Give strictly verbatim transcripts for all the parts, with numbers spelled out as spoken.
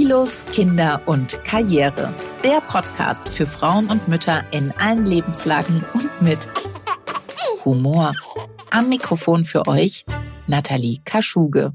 Babylose, Kinder und Karriere. Der Podcast für Frauen und Mütter in allen Lebenslagen und mit Humor. Am Mikrofon für euch Nathalie Kaschuge.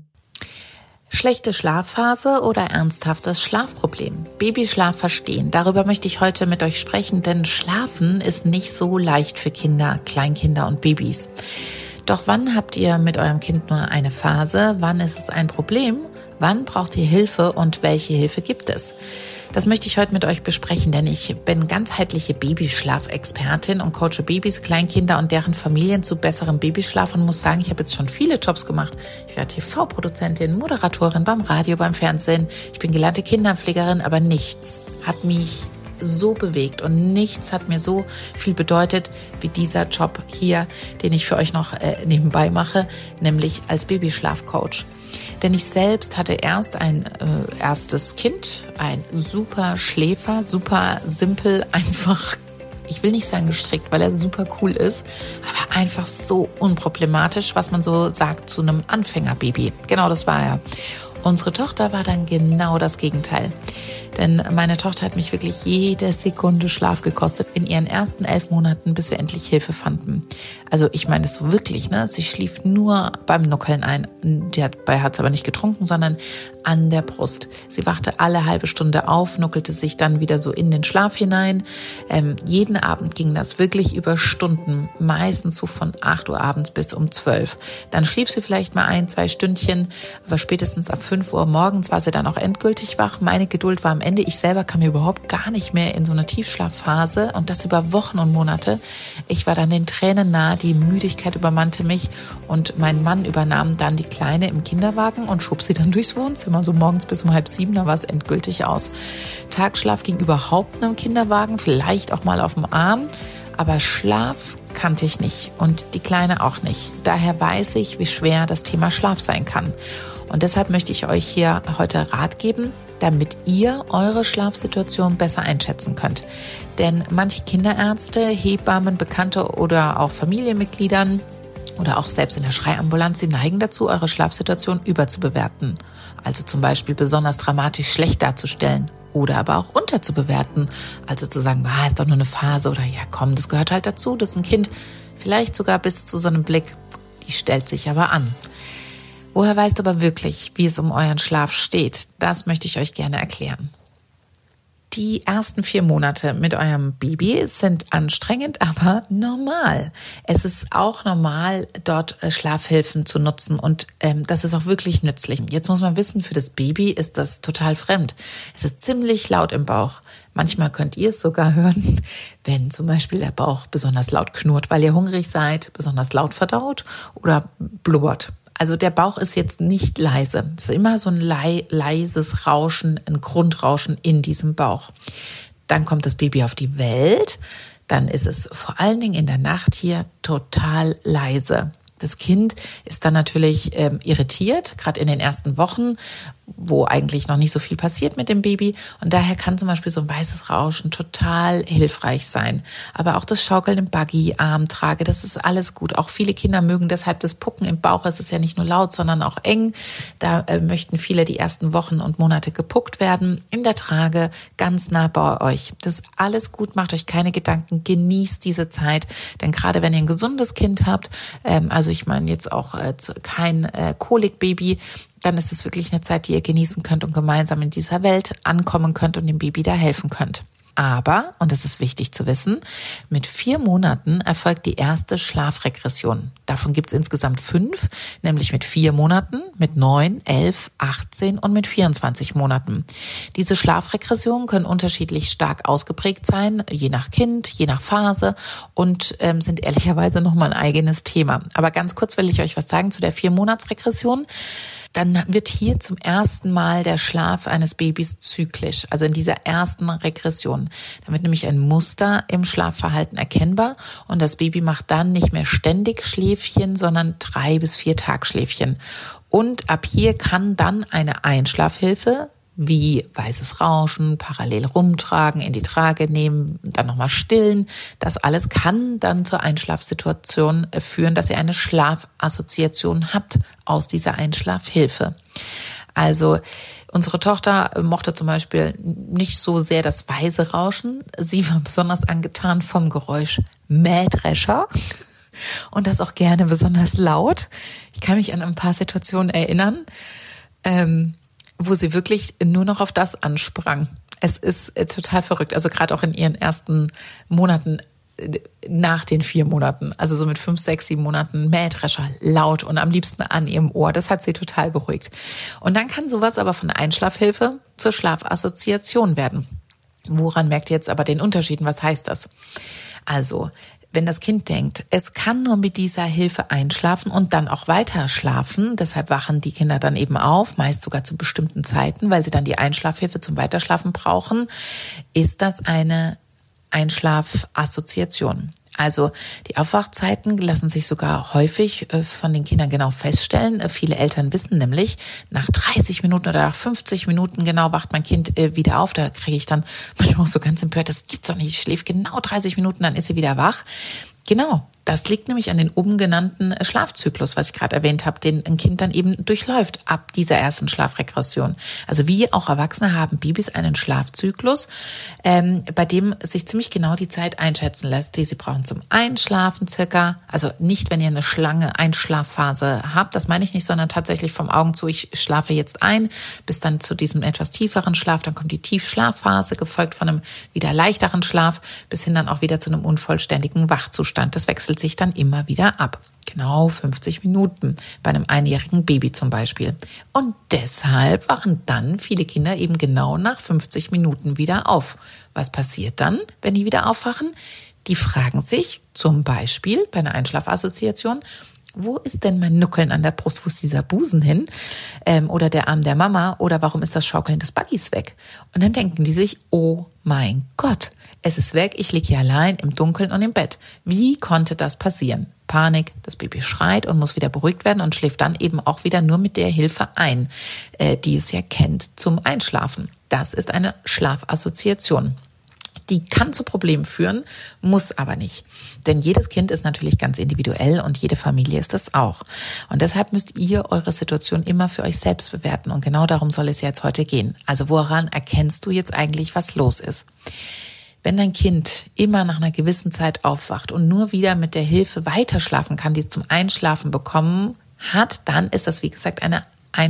Schlechte Schlafphase oder ernsthaftes Schlafproblem? Babyschlaf verstehen. Darüber möchte ich heute mit euch sprechen, denn Schlafen ist nicht so leicht für Kinder, Kleinkinder und Babys. Doch wann habt ihr mit eurem Kind nur eine Phase? Wann ist es ein Problem? Wann braucht ihr Hilfe und welche Hilfe gibt es? Das möchte ich heute mit euch besprechen, denn ich bin ganzheitliche Babyschlafexpertin und coache Babys, Kleinkinder und deren Familien zu besserem Babyschlaf und muss sagen, ich habe jetzt schon viele Jobs gemacht. Ich war T V-Produzentin, Moderatorin beim Radio, beim Fernsehen. Ich bin gelernte Kinderpflegerin, aber nichts hat mich so bewegt und nichts hat mir so viel bedeutet wie dieser Job hier, den ich für euch noch äh, nebenbei mache, nämlich als Babyschlafcoach. Denn ich selbst hatte erst ein äh, erstes Kind, ein super Schläfer, super simpel, einfach, ich will nicht sagen gestrickt, weil er super cool ist, aber einfach so unproblematisch, was man so sagt zu einem Anfängerbaby. Genau, das war er. Unsere Tochter war dann genau das Gegenteil. Denn meine Tochter hat mich wirklich jede Sekunde Schlaf gekostet in ihren ersten elf Monaten, bis wir endlich Hilfe fanden. Also ich meine es so wirklich, ne? Sie schlief nur beim Nuckeln ein. Die hat, bei hat es aber nicht getrunken, sondern an der Brust. Sie wachte alle halbe Stunde auf, nuckelte sich dann wieder so in den Schlaf hinein. Ähm, jeden Abend ging das wirklich über Stunden, meistens so von acht Uhr abends bis um zwölf. Dann schlief sie vielleicht mal ein, zwei Stündchen, aber spätestens ab fünf Uhr morgens war sie dann auch endgültig wach. Meine Geduld war am Ende. Ich selber kam mir überhaupt gar nicht mehr in so eine Tiefschlafphase und das über Wochen und Monate. Ich war dann den Tränen nahe, die Müdigkeit übermannte mich und mein Mann übernahm dann die Kleine im Kinderwagen und schob sie dann durchs Wohnzimmer, so morgens bis um halb sieben, da war es endgültig aus. Tagschlaf ging überhaupt nur im Kinderwagen, vielleicht auch mal auf dem Arm, aber Schlaf kannte ich nicht und die Kleine auch nicht. Daher weiß ich, wie schwer das Thema Schlaf sein kann. Und deshalb möchte ich euch hier heute Rat geben, damit ihr eure Schlafsituation besser einschätzen könnt. Denn manche Kinderärzte, Hebammen, Bekannte oder auch Familienmitgliedern oder auch selbst in der Schreiambulanz, sie neigen dazu, eure Schlafsituation überzubewerten. Also zum Beispiel besonders dramatisch schlecht darzustellen oder aber auch unterzubewerten. Also zu sagen, ah, ist doch nur eine Phase oder ja komm, das gehört halt dazu, das ist ein Kind. Vielleicht sogar bis zu so einem Blick, die stellt sich aber an. Woher weißt du aber wirklich, wie es um euren Schlaf steht? Das möchte ich euch gerne erklären. Die ersten vier Monate mit eurem Baby sind anstrengend, aber normal. Es ist auch normal, dort Schlafhilfen zu nutzen und ähm, das ist auch wirklich nützlich. Jetzt muss man wissen, für das Baby ist das total fremd. Es ist ziemlich laut im Bauch. Manchmal könnt ihr es sogar hören, wenn zum Beispiel der Bauch besonders laut knurrt, weil ihr hungrig seid, besonders laut verdaut oder blubbert. Also der Bauch ist jetzt nicht leise. Es ist immer so ein leises Rauschen, ein Grundrauschen in diesem Bauch. Dann kommt das Baby auf die Welt. Dann ist es vor allen Dingen in der Nacht hier total leise. Das Kind ist dann natürlich ähm, irritiert, gerade in den ersten Wochen, wo eigentlich noch nicht so viel passiert mit dem Baby. Und daher kann zum Beispiel so ein weißes Rauschen total hilfreich sein. Aber auch das Schaukeln im Buggy, Armtrage, das ist alles gut. Auch viele Kinder mögen deshalb das Pucken im Bauch. Es ist ja nicht nur laut, sondern auch eng. Da äh, möchten viele die ersten Wochen und Monate gepuckt werden. In der Trage, ganz nah bei euch. Das ist alles gut, macht euch keine Gedanken, genießt diese Zeit. Denn gerade wenn ihr ein gesundes Kind habt, ähm, also ich meine jetzt auch äh, kein äh, Kolikbaby, dann ist es wirklich eine Zeit, die ihr genießen könnt und gemeinsam in dieser Welt ankommen könnt und dem Baby da helfen könnt. Aber, und das ist wichtig zu wissen, mit vier Monaten erfolgt die erste Schlafregression. Davon gibt es insgesamt fünf, nämlich mit vier Monaten, mit neun, elf, achtzehn und mit vierundzwanzig Monaten. Diese Schlafregressionen können unterschiedlich stark ausgeprägt sein, je nach Kind, je nach Phase und ähm, sind ehrlicherweise nochmal ein eigenes Thema. Aber ganz kurz will ich euch was sagen zu der Vier-Monats-Regression. Dann wird hier zum ersten Mal der Schlaf eines Babys zyklisch, also in dieser ersten Regression. Da wird nämlich ein Muster im Schlafverhalten erkennbar und das Baby macht dann nicht mehr ständig Schläfchen, sondern drei bis vier Tagschläfchen. Und ab hier kann dann eine Einschlafhilfe wie weißes Rauschen, parallel rumtragen, in die Trage nehmen, dann nochmal stillen. Das alles kann dann zur Einschlafsituation führen, dass ihr eine Schlafassoziation habt aus dieser Einschlafhilfe. Also unsere Tochter mochte zum Beispiel nicht so sehr das leise Rauschen. Sie war besonders angetan vom Geräusch Mähdrescher und das auch gerne besonders laut. Ich kann mich an ein paar Situationen erinnern, ähm, wo sie wirklich nur noch auf das ansprang. Es ist total verrückt. Also gerade auch in ihren ersten Monaten nach den vier Monaten, also so mit fünf, sechs, sieben Monaten, Mähdrescher, laut und am liebsten an ihrem Ohr. Das hat sie total beruhigt. Und dann kann sowas aber von Einschlafhilfe zur Schlafassoziation werden. Woran merkt ihr jetzt aber den Unterschied? Was heißt das? Also, wenn das Kind denkt, es kann nur mit dieser Hilfe einschlafen und dann auch weiter schlafen, deshalb wachen die Kinder dann eben auf, meist sogar zu bestimmten Zeiten, weil sie dann die Einschlafhilfe zum Weiterschlafen brauchen, ist das eine Einschlafassoziation. Also die Aufwachzeiten lassen sich sogar häufig von den Kindern genau feststellen. Viele Eltern wissen nämlich, nach dreißig Minuten oder nach fünfzig Minuten genau wacht mein Kind wieder auf. Da kriege ich dann manchmal auch so ganz empört, das gibt's doch nicht, ich schläft genau dreißig Minuten, dann ist sie wieder wach. Genau, das liegt nämlich an den oben genannten Schlafzyklus, was ich gerade erwähnt habe, den ein Kind dann eben durchläuft ab dieser ersten Schlafregression. Also wie auch Erwachsene haben Babys einen Schlafzyklus, ähm, bei dem sich ziemlich genau die Zeit einschätzen lässt, die sie brauchen zum Einschlafen circa. Also nicht, wenn ihr eine Schlange Einschlafphase habt, das meine ich nicht, sondern tatsächlich vom Augen zu, ich schlafe jetzt ein, bis dann zu diesem etwas tieferen Schlaf, dann kommt die Tiefschlafphase, gefolgt von einem wieder leichteren Schlaf, bis hin dann auch wieder zu einem unvollständigen Wachzustand. Das wechselt sich dann immer wieder ab. Genau fünfzig Minuten bei einem einjährigen Baby zum Beispiel. Und deshalb wachen dann viele Kinder eben genau nach fünfzig Minuten wieder auf. Was passiert dann, wenn die wieder aufwachen? Die fragen sich zum Beispiel bei einer Einschlafassoziation, wo ist denn mein Nuckeln an der Brust, wo ist dieser Busen hin? Ähm, oder der Arm der Mama? Oder warum ist das Schaukeln des Buggys weg? Und dann denken die sich, oh mein Gott, es ist weg, ich liege hier allein im Dunkeln und im Bett. Wie konnte das passieren? Panik, das Baby schreit und muss wieder beruhigt werden und schläft dann eben auch wieder nur mit der Hilfe ein, äh, die es ja kennt zum Einschlafen. Das ist eine Schlafassoziation. Die kann zu Problemen führen, muss aber nicht. Denn jedes Kind ist natürlich ganz individuell und jede Familie ist das auch. Und deshalb müsst ihr eure Situation immer für euch selbst bewerten. Und genau darum soll es jetzt heute gehen. Also woran erkennst du jetzt eigentlich, was los ist? Wenn dein Kind immer nach einer gewissen Zeit aufwacht und nur wieder mit der Hilfe weiterschlafen kann, die es zum Einschlafen bekommen hat, dann ist das, wie gesagt, eine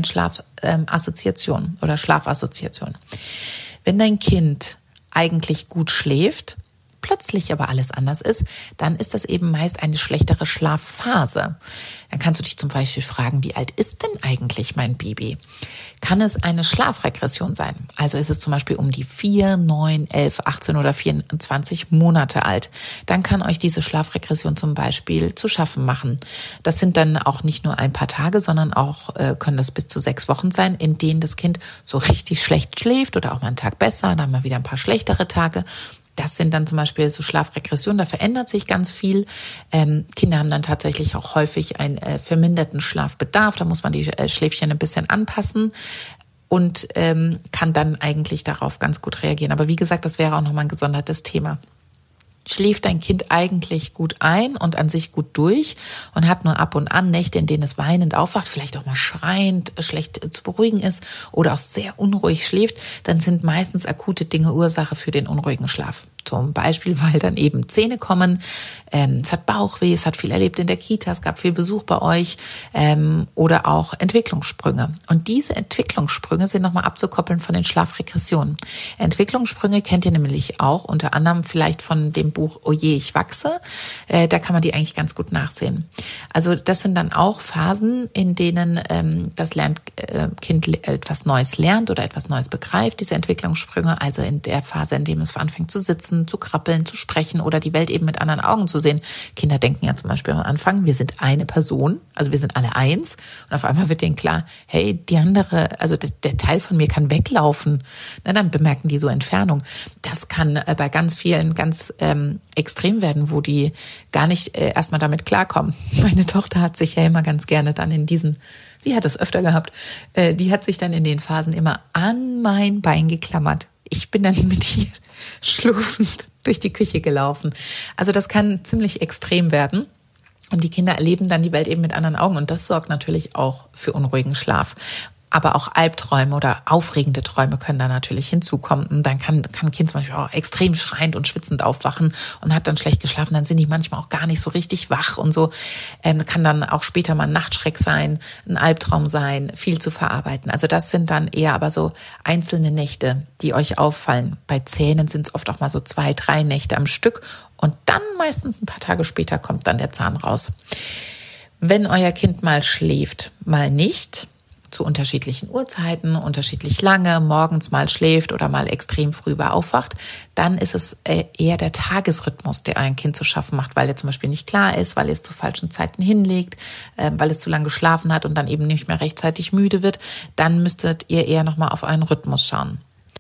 Einschlafassoziation oder Schlafassoziation. Wenn dein Kind eigentlich gut schläft, plötzlich aber alles anders ist, dann ist das eben meist eine schlechtere Schlafphase. Dann kannst du dich zum Beispiel fragen, wie alt ist denn eigentlich mein Baby? Kann es eine Schlafregression sein? Also ist es zum Beispiel um die vier, neun, elf, achtzehn oder vierundzwanzig Monate alt. Dann kann euch diese Schlafregression zum Beispiel zu schaffen machen. Das sind dann auch nicht nur ein paar Tage, sondern auch äh, können das bis zu sechs Wochen sein, in denen das Kind so richtig schlecht schläft oder auch mal einen Tag besser, dann mal wieder ein paar schlechtere Tage. Das sind dann zum Beispiel so Schlafregressionen, da verändert sich ganz viel. Ähm, Kinder haben dann tatsächlich auch häufig einen äh, verminderten Schlafbedarf. Da muss man die äh, Schläfchen ein bisschen anpassen und ähm, kann dann eigentlich darauf ganz gut reagieren. Aber wie gesagt, das wäre auch nochmal ein gesondertes Thema. Schläft dein Kind eigentlich gut ein und an sich gut durch und hat nur ab und an Nächte, in denen es weinend aufwacht, vielleicht auch mal schreiend, schlecht zu beruhigen ist oder auch sehr unruhig schläft, dann sind meistens akute Dinge Ursache für den unruhigen Schlaf. Zum Beispiel, weil dann eben Zähne kommen, ähm, es hat Bauchweh, es hat viel erlebt in der Kita, es gab viel Besuch bei euch ähm, oder auch Entwicklungssprünge. Und diese Entwicklungssprünge sind nochmal abzukoppeln von den Schlafregressionen. Entwicklungssprünge kennt ihr nämlich auch, unter anderem vielleicht von dem Buch Oh je, ich wachse. Äh, da kann man die eigentlich ganz gut nachsehen. Also das sind dann auch Phasen, in denen ähm, das Lernt, äh, Kind etwas Neues lernt oder etwas Neues begreift, diese Entwicklungssprünge, also in der Phase, in dem es anfängt zu sitzen, zu krabbeln, zu sprechen oder die Welt eben mit anderen Augen zu sehen. Kinder denken ja zum Beispiel am Anfang, wir sind eine Person, also wir sind alle eins und auf einmal wird denen klar, hey, die andere, also der, der Teil von mir kann weglaufen. Na, dann bemerken die so Entfernung. Das kann äh, bei ganz vielen ganz ähm, extrem werden, wo die gar nicht äh, erstmal damit klarkommen. Meine Tochter hat sich ja immer ganz gerne dann in diesen, sie hat es öfter gehabt, äh, die hat sich dann in den Phasen immer an mein Bein geklammert. Ich bin dann mit ihr schlurfend durch die Küche gelaufen. Also das kann ziemlich extrem werden. Und die Kinder erleben dann die Welt eben mit anderen Augen. Und das sorgt natürlich auch für unruhigen Schlaf. Aber auch Albträume oder aufregende Träume können da natürlich hinzukommen. Und dann kann, kann ein Kind zum Beispiel auch extrem schreiend und schwitzend aufwachen und hat dann schlecht geschlafen. Dann sind die manchmal auch gar nicht so richtig wach und so. Ähm, kann dann auch später mal ein Nachtschreck sein, ein Albtraum sein, viel zu verarbeiten. Also das sind dann eher aber so einzelne Nächte, die euch auffallen. Bei Zähnen sind es oft auch mal so zwei, drei Nächte am Stück. Und dann meistens ein paar Tage später kommt dann der Zahn raus. Wenn euer Kind mal schläft, mal nicht, zu unterschiedlichen Uhrzeiten, unterschiedlich lange, morgens mal schläft oder mal extrem früh aufwacht, dann ist es eher der Tagesrhythmus, der ein Kind zu schaffen macht, weil er zum Beispiel nicht klar ist, weil er es zu falschen Zeiten hinlegt, weil es zu lange geschlafen hat und dann eben nicht mehr rechtzeitig müde wird. Dann müsstet ihr eher nochmal auf euren Rhythmus schauen.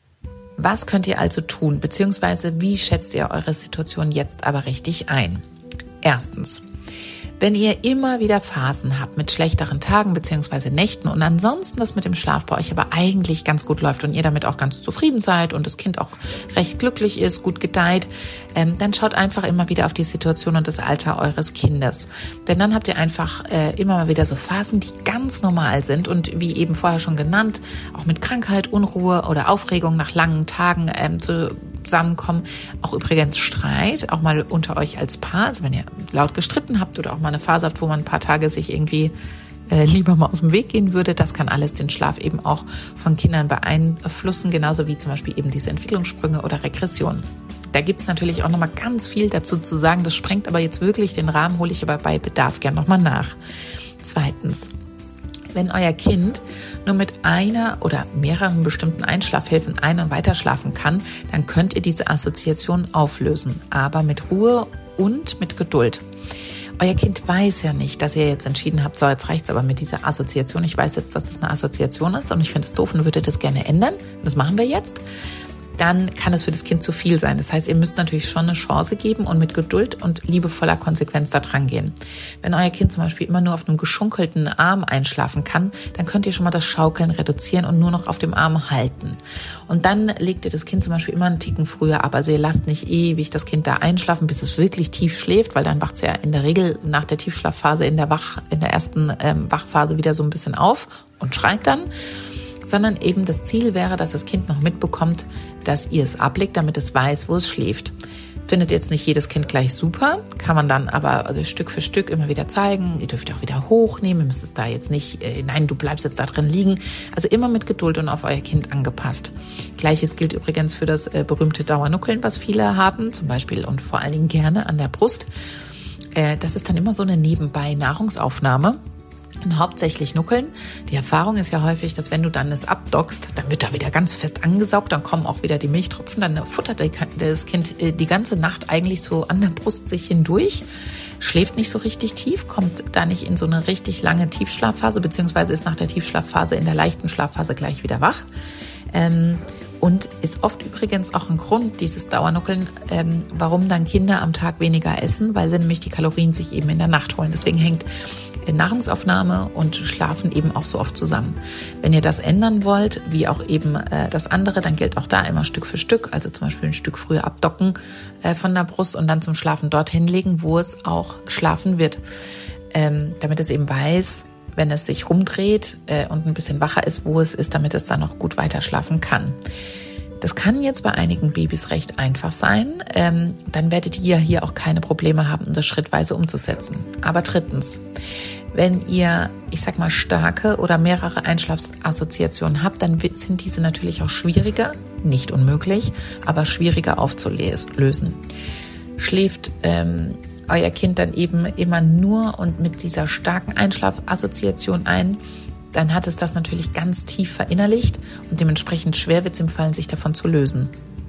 Was könnt ihr also tun, beziehungsweise wie schätzt ihr eure Situation jetzt aber richtig ein? Erstens: Wenn ihr immer wieder Phasen habt mit schlechteren Tagen bzw. Nächten und ansonsten das mit dem Schlaf bei euch aber eigentlich ganz gut läuft und ihr damit auch ganz zufrieden seid und das Kind auch recht glücklich ist, gut gedeiht, ähm, dann schaut einfach immer wieder auf die Situation und das Alter eures Kindes. Denn dann habt ihr einfach äh, immer mal wieder so Phasen, die ganz normal sind und wie eben vorher schon genannt, auch mit Krankheit, Unruhe oder Aufregung nach langen Tagen ähm, zu zusammenkommen. Auch übrigens Streit, auch mal unter euch als Paar, also wenn ihr laut gestritten habt oder auch mal eine Phase habt, wo man ein paar Tage sich irgendwie äh, lieber mal aus dem Weg gehen würde, das kann alles den Schlaf eben auch von Kindern beeinflussen, genauso wie zum Beispiel eben diese Entwicklungssprünge oder Regressionen. Da gibt es natürlich auch nochmal ganz viel dazu zu sagen, das sprengt aber jetzt wirklich den Rahmen, hole ich aber bei Bedarf gern nochmal nach. Zweitens: Wenn euer Kind nur mit einer oder mehreren bestimmten Einschlafhilfen ein- und weiterschlafen kann, dann könnt ihr diese Assoziation auflösen, aber mit Ruhe und mit Geduld. Euer Kind weiß ja nicht, dass ihr jetzt entschieden habt, so jetzt reicht's aber mit dieser Assoziation. Ich weiß jetzt, dass das eine Assoziation ist und ich finde es doof und würde das gerne ändern. Das machen wir jetzt. Dann kann es für das Kind zu viel sein. Das heißt, ihr müsst natürlich schon eine Chance geben und mit Geduld und liebevoller Konsequenz da dran gehen. Wenn euer Kind zum Beispiel immer nur auf einem geschunkelten Arm einschlafen kann, dann könnt ihr schon mal das Schaukeln reduzieren und nur noch auf dem Arm halten. Und dann legt ihr das Kind zum Beispiel immer einen Ticken früher ab. Also ihr lasst nicht ewig das Kind da einschlafen, bis es wirklich tief schläft, weil dann wacht es ja in der Regel nach der Tiefschlafphase in der Wach, in der ersten ähm, Wachphase wieder so ein bisschen auf und schreit dann. Sondern eben das Ziel wäre, dass das Kind noch mitbekommt, dass ihr es ablegt, damit es weiß, wo es schläft. Findet jetzt nicht jedes Kind gleich super, kann man dann aber also Stück für Stück immer wieder zeigen. Ihr dürft auch wieder hochnehmen, ihr müsst es da jetzt nicht, äh, nein, du bleibst jetzt da drin liegen. Also immer mit Geduld und auf euer Kind angepasst. Gleiches gilt übrigens für das äh, berühmte Dauernuckeln, was viele haben, zum Beispiel und vor allen Dingen gerne an der Brust. Äh, das ist dann immer so eine Nebenbei-Nahrungsaufnahme. Und hauptsächlich Nuckeln. Die Erfahrung ist ja häufig, dass wenn du dann es abdockst, dann wird da wieder ganz fest angesaugt, dann kommen auch wieder die Milchtropfen, dann futtert das Kind die ganze Nacht eigentlich so an der Brust sich hindurch, schläft nicht so richtig tief, kommt da nicht in so eine richtig lange Tiefschlafphase, beziehungsweise ist nach der Tiefschlafphase in der leichten Schlafphase gleich wieder wach. Ähm, und ist oft übrigens auch ein Grund, dieses Dauernuckeln, ähm, warum dann Kinder am Tag weniger essen, weil sie nämlich die Kalorien sich eben in der Nacht holen. Deswegen hängt Nahrungsaufnahme und Schlafen eben auch so oft zusammen. Wenn ihr das ändern wollt, wie auch eben äh, das andere, dann gilt auch da immer Stück für Stück, also zum Beispiel ein Stück früher abdocken äh, von der Brust und dann zum Schlafen dorthin legen, wo es auch schlafen wird, ähm, damit es eben weiß, wenn es sich rumdreht äh, und ein bisschen wacher ist, wo es ist, damit es dann noch gut weiter schlafen kann. Das kann jetzt bei einigen Babys recht einfach sein. Ähm, dann werdet ihr hier auch keine Probleme haben, um das schrittweise umzusetzen. Aber drittens, wenn ihr, ich sag mal, starke oder mehrere Einschlafassoziationen habt, dann sind diese natürlich auch schwieriger, nicht unmöglich, aber schwieriger aufzulösen. Schläft ähm, euer Kind dann eben immer nur und mit dieser starken Einschlafassoziation ein, dann hat es das natürlich ganz tief verinnerlicht und dementsprechend schwer wird es ihm fallen, sich davon zu lösen.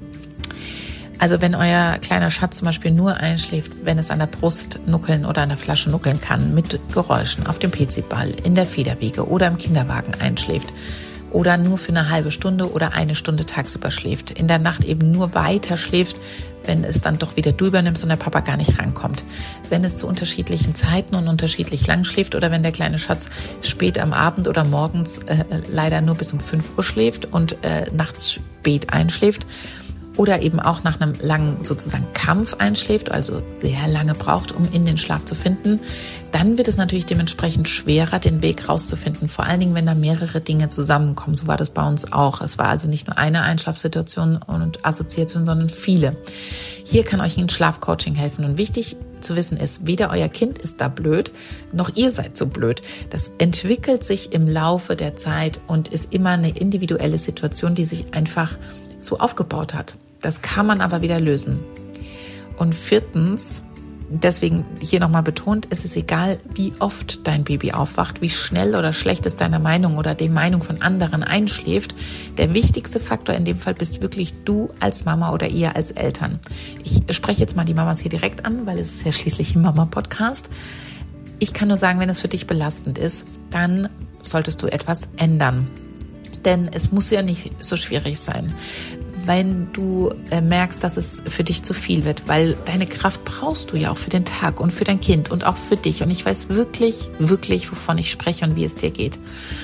Also wenn euer kleiner Schatz zum Beispiel nur einschläft, wenn es an der Brust nuckeln oder an der Flasche nuckeln kann, mit Geräuschen, auf dem Peziball, in der Federwiege oder im Kinderwagen einschläft oder nur für eine halbe Stunde oder eine Stunde tagsüber schläft, in der Nacht eben nur weiter schläft, wenn es dann doch wieder du übernimmst und der Papa gar nicht rankommt. Wenn es zu unterschiedlichen Zeiten und unterschiedlich lang schläft oder wenn der kleine Schatz spät am Abend oder morgens äh, leider nur bis um fünf Uhr schläft und äh, nachts spät einschläft oder eben auch nach einem langen sozusagen Kampf einschläft, also sehr lange braucht, um in den Schlaf zu finden, dann wird es natürlich dementsprechend schwerer, den Weg rauszufinden. Vor allen Dingen, wenn da mehrere Dinge zusammenkommen. So war das bei uns auch. Es war also nicht nur eine Einschlafsituation und Assoziation, sondern viele. Hier kann euch ein Schlafcoaching helfen. Und wichtig zu wissen ist, weder euer Kind ist da blöd, noch ihr seid so blöd. Das entwickelt sich im Laufe der Zeit und ist immer eine individuelle Situation, die sich einfach so aufgebaut hat. Das kann man aber wieder lösen. Und viertens, deswegen hier nochmal betont, es ist egal, wie oft dein Baby aufwacht, wie schnell oder schlecht es deiner Meinung oder der Meinung von anderen einschläft. Der wichtigste Faktor in dem Fall bist wirklich du als Mama oder ihr als Eltern. Ich spreche jetzt mal die Mamas hier direkt an, weil es ist ja schließlich ein Mama-Podcast. Ich kann nur sagen, wenn es für dich belastend ist, dann solltest du etwas ändern. Denn es muss ja nicht so schwierig sein. Wenn du äh, merkst, dass es für dich zu viel wird, weil deine Kraft brauchst du ja auch für den Tag und für dein Kind und auch für dich. Und ich weiß wirklich, wirklich, wovon ich spreche und wie es dir geht.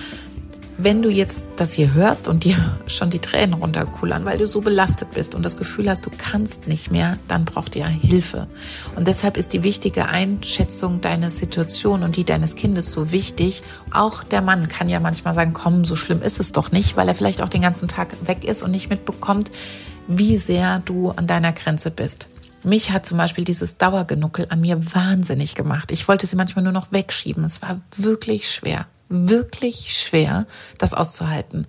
Wenn du jetzt das hier hörst und dir schon die Tränen runterkullern, weil du so belastet bist und das Gefühl hast, du kannst nicht mehr, dann braucht ihr Hilfe. Und deshalb ist die wichtige Einschätzung deiner Situation und die deines Kindes so wichtig. Auch der Mann kann ja manchmal sagen, komm, so schlimm ist es doch nicht, weil er vielleicht auch den ganzen Tag weg ist und nicht mitbekommt, wie sehr du an deiner Grenze bist. Mich hat zum Beispiel dieses Dauergenuckel an mir wahnsinnig gemacht. Ich wollte sie manchmal nur noch wegschieben. Es war wirklich schwer. Wirklich schwer, das auszuhalten.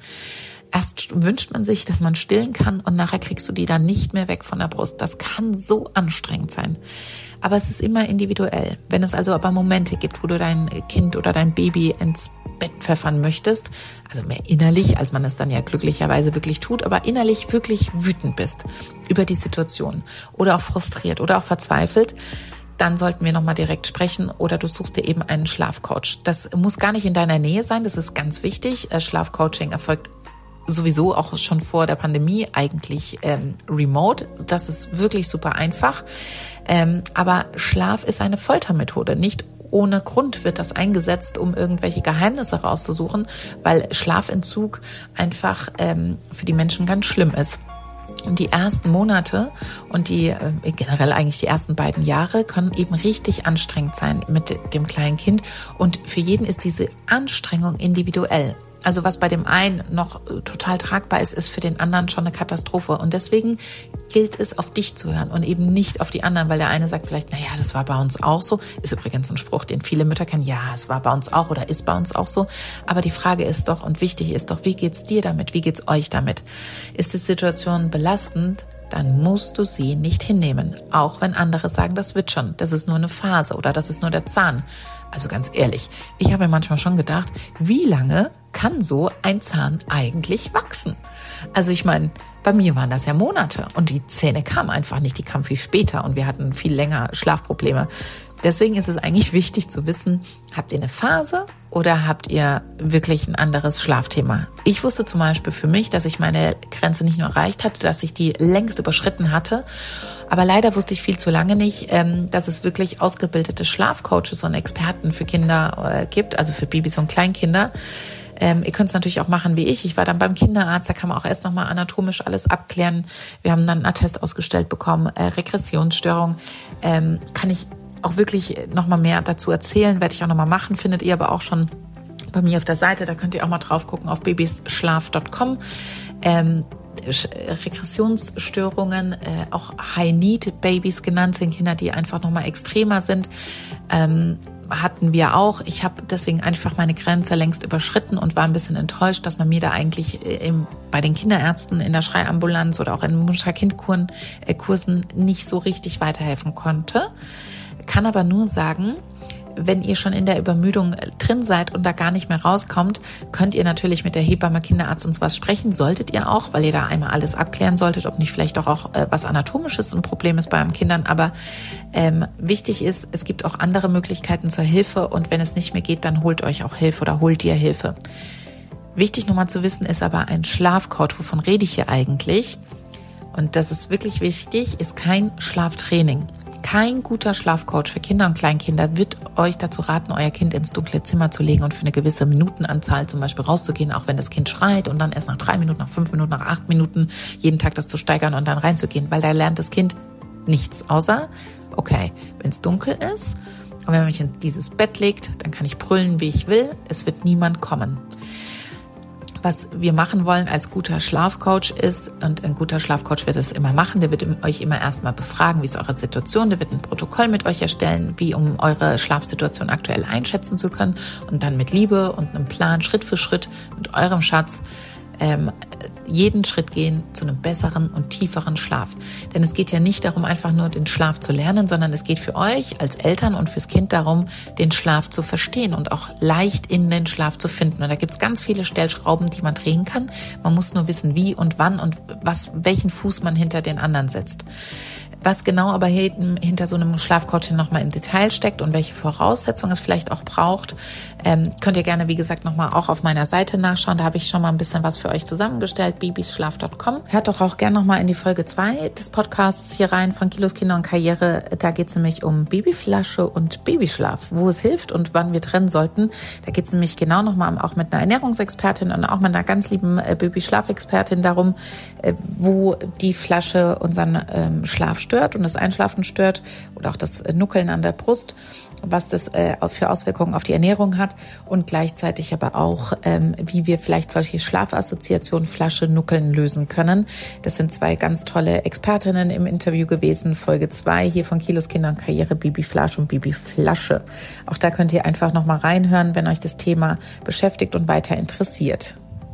Erst wünscht man sich, dass man stillen kann und nachher kriegst du die dann nicht mehr weg von der Brust. Das kann so anstrengend sein. Aber es ist immer individuell. Wenn es also aber Momente gibt, wo du dein Kind oder dein Baby ins Bett pfeffern möchtest, also mehr innerlich, als man es dann ja glücklicherweise wirklich tut, aber innerlich wirklich wütend bist über die Situation oder auch frustriert oder auch verzweifelt, dann sollten wir nochmal direkt sprechen oder du suchst dir eben einen Schlafcoach. Das muss gar nicht in deiner Nähe sein, das ist ganz wichtig. Schlafcoaching erfolgt sowieso auch schon vor der Pandemie eigentlich ähm, remote. Das ist wirklich super einfach. Ähm, aber Schlaf ist eine Foltermethode. Nicht ohne Grund wird das eingesetzt, um irgendwelche Geheimnisse rauszusuchen, weil Schlafentzug einfach ähm, für die Menschen ganz schlimm ist. Und die ersten Monate und die äh, generell eigentlich die ersten beiden Jahre können eben richtig anstrengend sein mit dem kleinen Kind. Und für jeden ist diese Anstrengung individuell. Also was bei dem einen noch total tragbar ist, ist für den anderen schon eine Katastrophe. Und deswegen gilt es, auf dich zu hören und eben nicht auf die anderen, weil der eine sagt vielleicht, naja, das war bei uns auch so. Ist übrigens ein Spruch, den viele Mütter kennen. Ja, es war bei uns auch oder ist bei uns auch so. Aber die Frage ist doch und wichtig ist doch, wie geht's dir damit? Wie geht's euch damit? Ist die Situation belastend? Dann musst du sie nicht hinnehmen. Auch wenn andere sagen, das wird schon, das ist nur eine Phase oder das ist nur der Zahn. Also ganz ehrlich, ich habe mir manchmal schon gedacht, wie lange kann so ein Zahn eigentlich wachsen? Also ich meine, bei mir waren das ja Monate und die Zähne kamen einfach nicht, die kamen viel später und wir hatten viel länger Schlafprobleme. Deswegen ist es eigentlich wichtig zu wissen, habt ihr eine Phase oder habt ihr wirklich ein anderes Schlafthema? Ich wusste zum Beispiel für mich, dass ich meine Grenze nicht nur erreicht hatte, dass ich die längst überschritten hatte, aber leider wusste ich viel zu lange nicht, dass es wirklich ausgebildete Schlafcoaches und Experten für Kinder gibt, also für Babys und Kleinkinder. Ähm, ihr könnt es natürlich auch machen wie ich. Ich war dann beim Kinderarzt, da kann man auch erst nochmal anatomisch alles abklären. Wir haben dann einen Attest ausgestellt bekommen, äh, Regressionsstörung. Ähm, kann ich auch wirklich nochmal mehr dazu erzählen, werde ich auch nochmal machen, findet ihr aber auch schon bei mir auf der Seite. Da könnt ihr auch mal drauf gucken auf babysschlaf punkt com. Ähm, Regressionsstörungen, äh, auch High-Need-Babys genannt, sind Kinder, die einfach nochmal extremer sind. Ähm, hatten wir auch. Ich habe deswegen einfach meine Grenze längst überschritten und war ein bisschen enttäuscht, dass man mir da eigentlich im, bei den Kinderärzten in der Schreiambulanz oder auch in Mutter-Kind-Kursen äh, Kursen nicht so richtig weiterhelfen konnte. Kann aber nur sagen, wenn ihr schon in der Übermüdung drin seid und da gar nicht mehr rauskommt, könnt ihr natürlich mit der Hebamme, Kinderarzt und sowas sprechen. Solltet ihr auch, weil ihr da einmal alles abklären solltet, ob nicht vielleicht auch, auch äh, was Anatomisches ein Problem ist bei euren Kindern. Aber ähm, wichtig ist, es gibt auch andere Möglichkeiten zur Hilfe und wenn es nicht mehr geht, dann holt euch auch Hilfe oder holt ihr Hilfe. Wichtig nochmal zu wissen ist aber ein Schlafcoach, wovon rede ich hier eigentlich? Und das ist wirklich wichtig, ist kein Schlaftraining. Kein guter Schlafcoach für Kinder und Kleinkinder wird euch dazu raten, euer Kind ins dunkle Zimmer zu legen und für eine gewisse Minutenanzahl zum Beispiel rauszugehen, auch wenn das Kind schreit und dann erst nach drei Minuten, nach fünf Minuten, nach acht Minuten jeden Tag das zu steigern und dann reinzugehen, weil da lernt das Kind nichts, außer, okay, wenn es dunkel ist Und wenn man mich in dieses Bett legt, dann kann ich brüllen, wie ich will. Es wird niemand kommen. Was wir machen wollen als guter Schlafcoach ist, und ein guter Schlafcoach wird es immer machen, der wird euch immer erstmal befragen, wie ist eure Situation, der wird ein Protokoll mit euch erstellen, wie um eure Schlafsituation aktuell einschätzen zu können und dann mit Liebe und einem Plan Schritt für Schritt mit eurem Schatz ähm, jeden Schritt gehen zu einem besseren und tieferen Schlaf. Denn es geht ja nicht darum, einfach nur den Schlaf zu lernen, sondern es geht für euch als Eltern und fürs Kind darum, den Schlaf zu verstehen und auch leicht in den Schlaf zu finden. Und da gibt es ganz viele Stellschrauben, die man drehen kann. Man muss nur wissen, wie und wann und was, welchen Fuß man hinter den anderen setzt. Was genau aber hinter so einem Schlafcoaching nochmal im Detail steckt und welche Voraussetzungen es vielleicht auch braucht, ähm, könnt ihr gerne, wie gesagt, nochmal auch auf meiner Seite nachschauen. Da habe ich schon mal ein bisschen was für euch zusammengestellt, babysschlaf punkt com. Hört doch auch gerne nochmal in die Folge zwei des Podcasts hier rein von Kilos, Kinder und Karriere. Da geht es nämlich um Babyflasche und Babyschlaf, wo es hilft und wann wir trennen sollten. Da geht es nämlich genau nochmal auch mit einer Ernährungsexpertin und auch mit einer ganz lieben äh, Babyschlafexpertin darum, äh, wo die Flasche unseren ähm, Schlaf stört und das Einschlafen stört oder auch das Nuckeln an der Brust, was das äh, für Auswirkungen auf die Ernährung hat und gleichzeitig aber auch, ähm, wie wir vielleicht solche Schlafassoziationen Flasche, Nuckeln lösen können. Das sind zwei ganz tolle Expertinnen im Interview gewesen. Folge zwei hier von Kilos, Kinder und Karriere, Babyflasche und Babyflasche. Auch da könnt ihr einfach nochmal reinhören, wenn euch das Thema beschäftigt und weiter interessiert.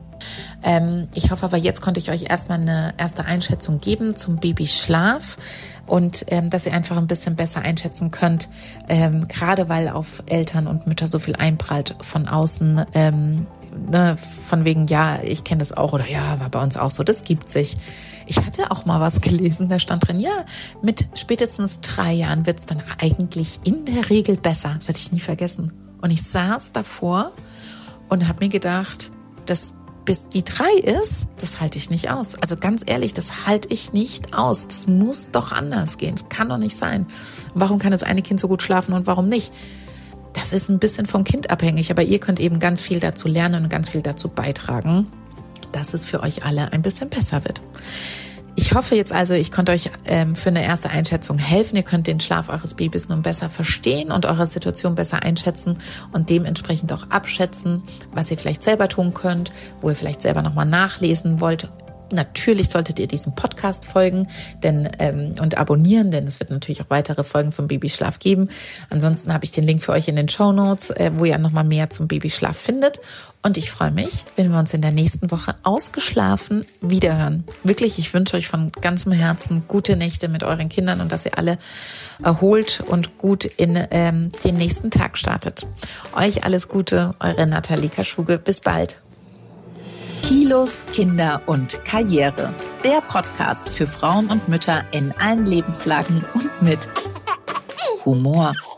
Ähm, ich hoffe aber, jetzt konnte ich euch erstmal eine erste Einschätzung geben zum Babyschlaf und ähm, dass ihr einfach ein bisschen besser einschätzen könnt, ähm, gerade weil auf Eltern und Mütter so viel einprallt von außen, ähm, ne, von wegen, ja, ich kenne das auch oder ja, war bei uns auch so, das gibt sich. Ich hatte auch mal was gelesen, da stand drin, ja, mit spätestens drei Jahren wird es dann eigentlich in der Regel besser. Das werde ich nie vergessen. Und ich saß davor und habe mir gedacht, das bis die drei ist, das halte ich nicht aus. Also ganz ehrlich, das halte ich nicht aus. Das muss doch anders gehen. Das kann doch nicht sein. Warum kann das eine Kind so gut schlafen und warum nicht? Das ist ein bisschen vom Kind abhängig, aber ihr könnt eben ganz viel dazu lernen und ganz viel dazu beitragen, dass es für euch alle ein bisschen besser wird. Ich hoffe jetzt also, ich konnte euch ähm, für eine erste Einschätzung helfen. Ihr könnt den Schlaf eures Babys nun besser verstehen und eure Situation besser einschätzen und dementsprechend auch abschätzen, was ihr vielleicht selber tun könnt, wo ihr vielleicht selber nochmal nachlesen wollt. Natürlich solltet ihr diesem Podcast folgen denn ähm, und abonnieren, denn es wird natürlich auch weitere Folgen zum Babyschlaf geben. Ansonsten habe ich den Link für euch in den Shownotes, äh, wo ihr nochmal mehr zum Babyschlaf findet. Und ich freue mich, wenn wir uns in der nächsten Woche ausgeschlafen wiederhören. Wirklich, ich wünsche euch von ganzem Herzen gute Nächte mit euren Kindern und dass ihr alle erholt und gut in ähm, den nächsten Tag startet. Euch alles Gute, eure Nathalie Kaschwuge. Bis bald. Kilos, Kinder und Karriere. Der Podcast für Frauen und Mütter in allen Lebenslagen und mit Humor.